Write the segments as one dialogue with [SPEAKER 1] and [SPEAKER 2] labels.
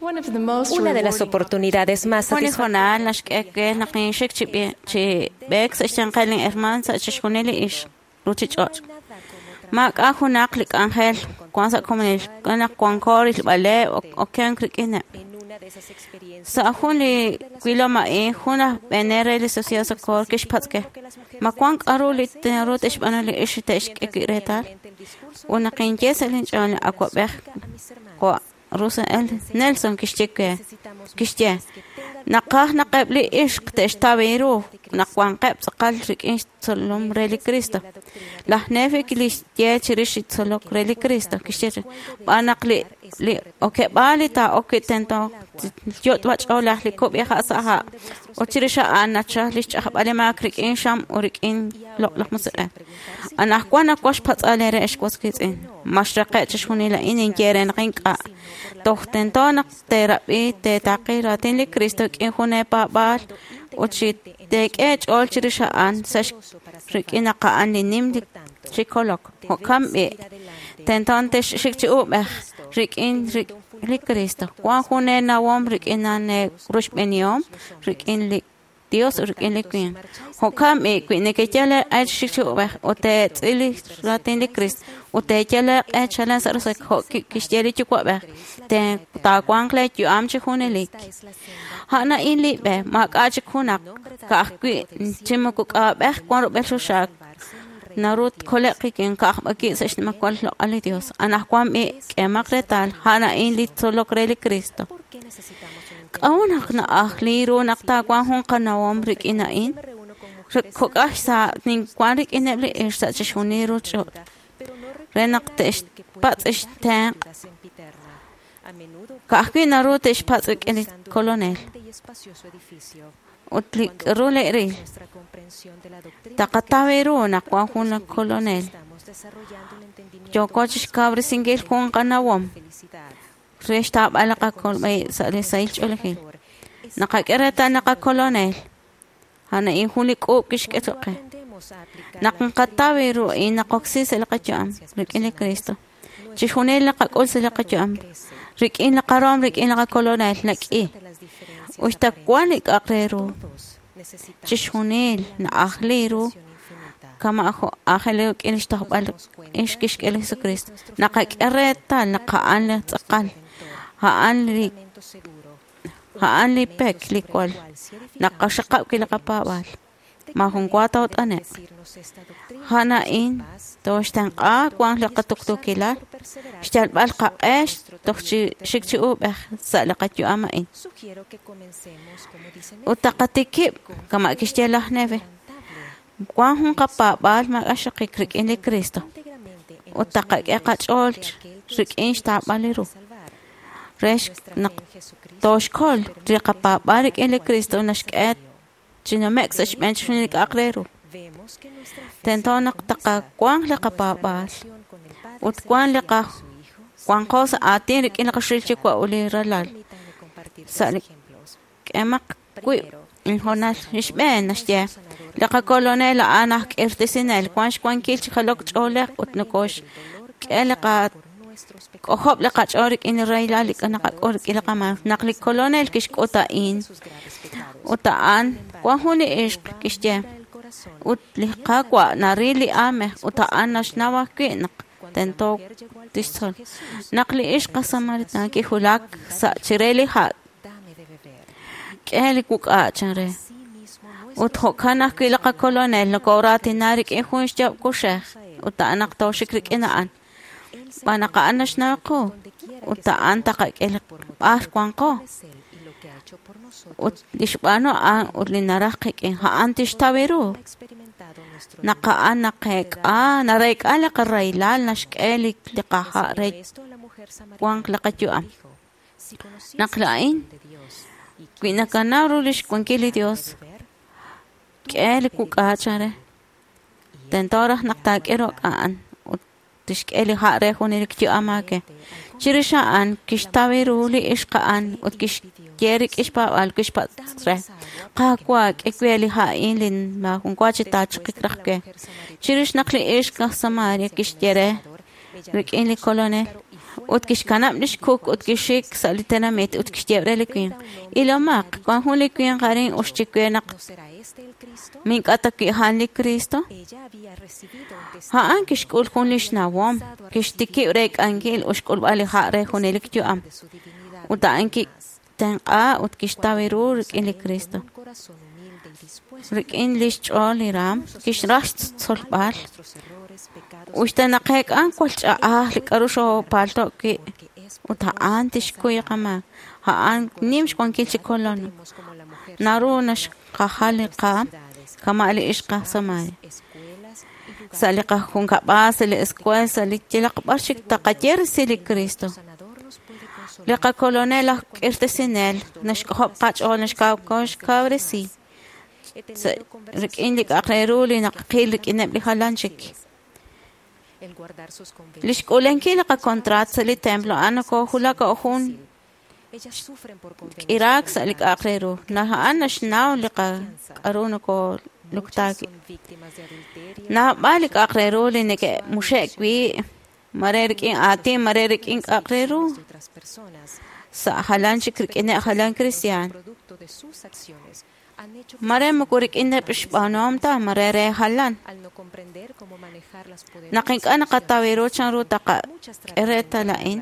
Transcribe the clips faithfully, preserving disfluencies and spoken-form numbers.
[SPEAKER 1] Una de las oportunidades más satisfactorias
[SPEAKER 2] Mak ako naklik angel, kung sa kumanil, kanak kung kori bale o o kyan krikina. Sa ako ni kwila mae, huna benere li sosiya sa kor kish patke. Makwang aro li tinaro tish banali ish tish kikiretal. Una kinje sa linchal ako beh ko rusa el Nelson kishtikwe kishtia. Nakah nakabli ish tish tabiru. Nakwang kep sakal rik ish solom reli Cristo. Lah neve kilis ye chirish solok reli Cristo kishtia. Banakli li oke bali ta oke tento jot wach olah li kop ya sa o chirisha anacha lich bale makrik in sham urik in lok lok musala ana kwana kosh pat alere esh kos kitsin mashraqa chshunila in keren qinqa tohtento nak terapi te taqira tin li Cristo kin khune pa bal o chit tek ech ol chirisha an sash rikina qa an nim dik chikolok o kambe tenton te shikchi ubah rikin rik li Cristo kwa khune na wom rikin ane rush beniom rikin li Dios rikin li queen ho kam e queen ke chale ach shikchi ubah o te tsili ratin li Cristo o te chale ach chale sar sa ho kishteri chukwa ba te ta kwang kle ju am chi khune lik hana in li be mak ach khunak ka qui chimku ka ba kwa ro bel shak narut koleki ken kah aki sesh makol lo ali Dios ana kwam e kemakretal hana in li solo kreli Cristo kauna na akhliru nakta kwa hon kanawam rik ina in khokah sa ning kwarik inebli ersa chuniru cho renak tesh pat esh tan kahki narut esh pat ek colonel Utlik roleri takataveru na kwa huna colonel yo coach kabri singil kung kanawam resta balaka kol may sa sail cholhin nakakirata naka colonel hana in hulik o kishketoke nakakataveru in nakoksi sa lakacham rikin Cristo chihunel nakakol sa lakacham rikin nakaram rikin naka colonel laki Ustakwani akrero chishunil na akhliru kama ako akhlew kinishtakbal ishkish kel Jesucristo nakakireta nakaan la tsakal haan li haan li pek likwal nakashakap kilakapawal mahungkwataw ane hanain toshtan qa kwang lakatuktukila shtal bal qaqesh tochi shikchi ubah sa laqatyu amain utaqatiki kama kishtilah neve kwang hun qapabal magashaqik rikin li Cristo utaqaq qachol rikin shtabaliru resh nak toshkol riqapabal rikin li Cristo nashqat chinamek sa shmenchnik aqreru tentonak taka kwang laqapabal ut kwang laqa kwang ko sa atin rikin nakashilchi kwa uli ralal sa kemak kui inhonal ishben nashya laqa colonel anak irtisinel kwang kwang kilchi khalok cholek ut nukosh kelaqa kohop laqa chorik in railal kanaqor kilaqama naqli colonel kishkotain utaan kwang huni ish kishya ut liqa kwa narili ame utaan nashnawa kinak tento tisol naqli ish qasamaritna ki hulak sa chireli ha keli kuka chare ut hokana kilaqa colonel nokorati narik e hunshja kushe utaanak to shikrik inaan panaqa anashna ko utaan taqa kel ah kwanko ut lishbano an ulinaraq en ha antish taveru naqaan naqek a narek ala qarailal nashkelik liqaha re wang laqatyu naqlain kwina kanaru lish kwankili Dios kel kukachare tentorah naqtakero an tishkeli ha re hunik tu amake chirishaan kishtaveru li ishqaan ut kish Jerik ispa al kispa tre qaqwa ekweli ha inlin ma kunqwachi ta chiqikraqke chirish naqli ish ka samaria kishtere rik inli colonel utkish kanam lish cook utkishik salitenamet utkishtiebreliquin. Y lo mak, cuan juliquin garin ushchikuenak. Min kataki hanli Cristo. Haan kishkul junlish nawom. Kishtiki urek angel ushkul bali hare junelik yuam. Uta anki tenqa utkishtaviru rikin li Cristo. Rikin lish chol iram. Kishrash solbal. Ushtanaqek an kwalcha ah likarusho palto ki. Uta antish kuya kama. Haan nimsh kwankil chikolono. Naru nash kahali qam. Kama ali ishqa samay. Salika kung kabas li eskwel salik tilak barshik taqayer sili Cristo. Lika kolonela irtesinel nashkahop qachol nashkawkosh kavresi. Rikin lik aqreruli naqqilik inabli halanchik. Lishkulenki lika kontrat sali templo anako hulaka ohun. Irak salik aqreru. Nahaan nashnaw lika arunako luktaki. Na balik aqreru linike mushek bi marerikin ati marerikin aqreru sa halan shikrik ina halan kristiyan mare mukurik ina pishpanom ta marere halan nakin ka nakatawiru chan ruta ka ereta lain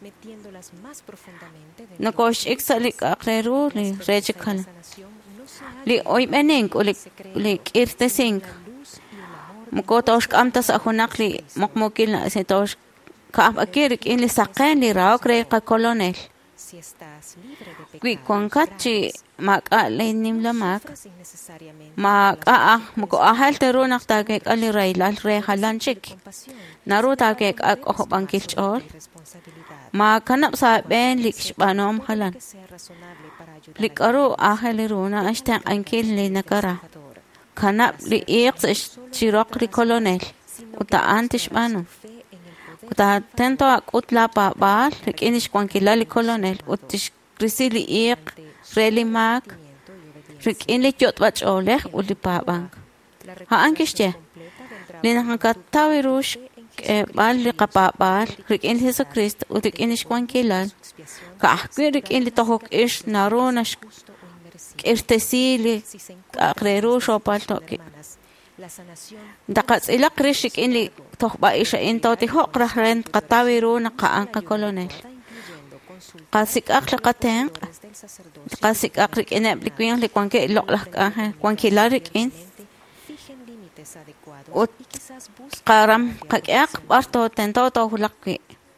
[SPEAKER 2] nakosh iksalik aqreru li rejikal li oy menink ulik lik irtesink mukotosh kamtas ahunakli mokmokil na sitosh kaap akirik in li saqen li raokre ka kolonel kwi konkachi maka leinim lamak maka muko ahal teru naktagek ali railal re halanchik naru tagek ak ohbangkil chol ma kanap sa ben likshbanom halan likaru ahaliruna ashtan ankil li nakara kanap li iqs chirok li kolonel uta antish bano uta tento akutla pa bal ikinish kwankila li kolonel utish krisi li iq reli mak rikin li jot wach oleh uli pa bang ha ankishte li nakakatawirush bal li kapabal rikin li Jesu Christ utikinish kwankila kaahkwi rikin li tohok ish narunash irtesili aqreru shopal toki daqats ila krishik inli tohba isha into ti hoqra rent qatawiru naqaan qa kolonel qasik aqli qaten qasik aqrik ina blikwin li kwanke loqlah ka kwankilarik in ut qaram qaqaq barto tento to hulaqi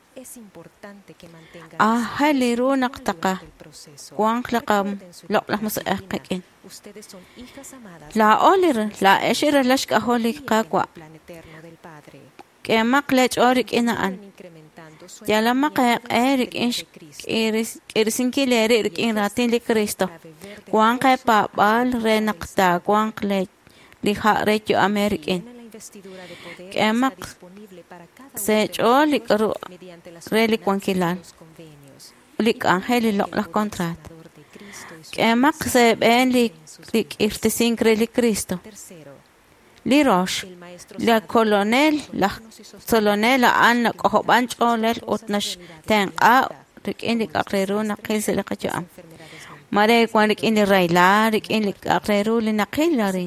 [SPEAKER 2] ah haliru naqtaqa Juan laqam loqlah masaqaqin la olir la eshira lashk aholi qaqwa kemaq lech orik inaan yalama qaq erik ish iris irisinki lerik in ratin li Cristo Juan qapa bal renaqta Juan lech li harecho amerikin kemaq sech olik ru reli kwankilal lik angeli loqlah kontrat kemaq se ben lik lik irtesin kreli Cristo li rosh la kolonel la solonela an qohoban cholel utnash tenqa lik indik aqreru naqil selqajam mare kwanik in raila lik indik aqreru li naqilarin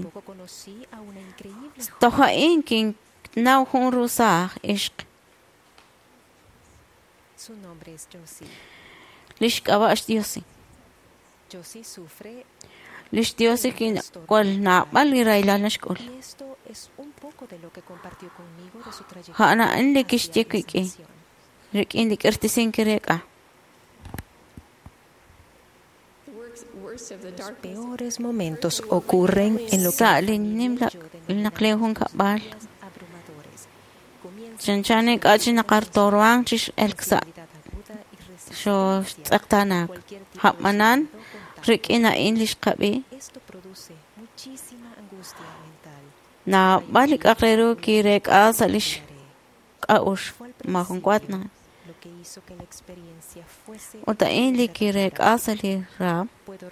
[SPEAKER 2] toha inkin naw hun rusa ishq
[SPEAKER 3] su nombre es Josie.
[SPEAKER 2] Lish kaba ash Diosi.
[SPEAKER 3] Josie sufre.
[SPEAKER 2] Lish Diosi kin kol na bal iraila nashkol.
[SPEAKER 3] Y esto es un poco de lo que compartió conmigo de su trayectoria.
[SPEAKER 2] Ha ana indi kishtikiki. Rik indi kirtisin kireka.
[SPEAKER 3] Los peores momentos ocurren en lo que
[SPEAKER 2] Salin nimla naklehun kabal. Chanchane kachi nakartorwang chish elksa. Sho tsaktanak. Hapmanan rik ina English kabi. Na balik akreru kirek asalish kaush mahungkwat na. Uta inli kirek asali rab.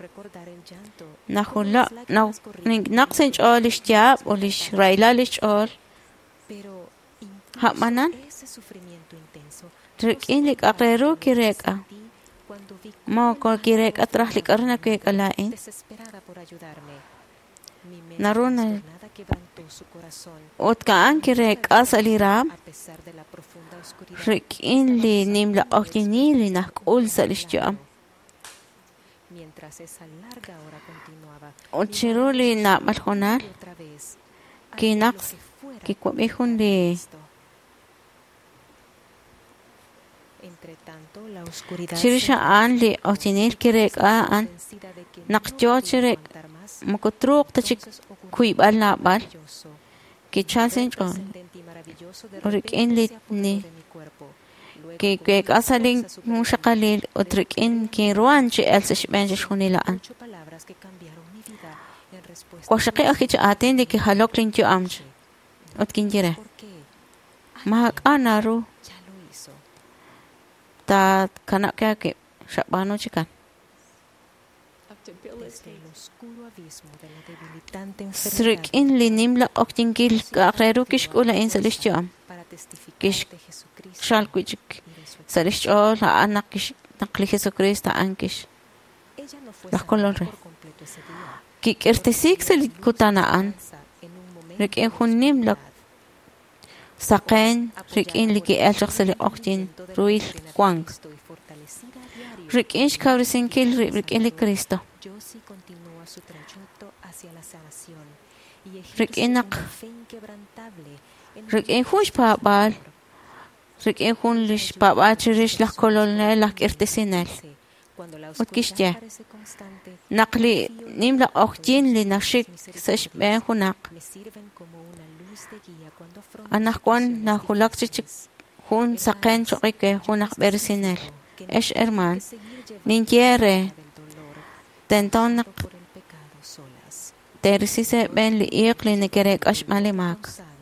[SPEAKER 2] Nahula na naqsench olish jab olish raila lish ol. Hapmanan Rikin lik aqreru kireka. Mo ko kireka tras lik arna ke kalain. Naruna. Ot kaan kireka saliram. Rikin li nimla oktini li nakul salishjam. Ot shiruli na malhonal. Kinaks kikwamihun li. Chirisha an li otinil kirek aan nakjo chirek mukutruk tachik kuibal nabal kichal senjo rikin li ni ki kek asaling mushakalil utrikin ki ruan chi elsish benjish hunilaan kwashaki akich atin di ki halok linkyo amj utkin jire mahak anaru ta kanak kaya ke syakbano chikan srik in linim la oktingil ka akreru kish ula in salishjam kish shal kuchik salishjo la anak kish nakli Jesucristo ankish la kolore ki kertesik salit kutanaan rik in hunnim la Saqen, rikin liki elchak sali oktin, ruil kwang. Rikin shkawrisin kil rikin li Cristo. Rikin nak. Rikin hush paabal. Rikin hun lish paabal chirish lak kolonel lak irtesinel. Utkishtia. Nakli nimla oktin li nashik sash ben hunak. Anak kwan na hulak chichik hun saqen chokike hunak bersinel. Esh herman. Ninjere. Tentonak. Terisise ben li iq li nekerek ash malimak.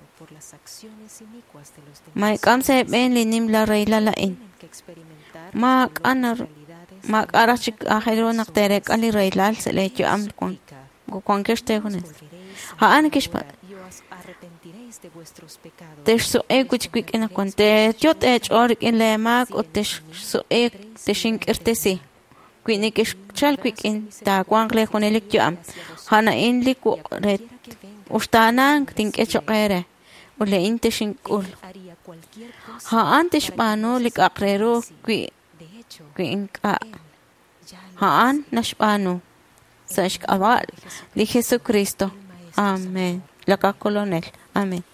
[SPEAKER 2] May kamse ben li nimla reyla lain. Maak anar. Maak arachik ahero nak terek ali reylal se lecho am kwan. Kwan kishte hunet. Haan kishpa. Tesh so e kuch quick in a conte, jot edge or in le mag or tesh so e teshink irtesi. Quinikish chal quick in ta quangle honelik jam. Hana in liku red. Ustanang think echo ere. Ule in teshink ul. Ha antish pano lik akrero qui quink a. Ha an nashpano. Sash awal. Li Jesucristo. Amen. Laka colonel. Amen.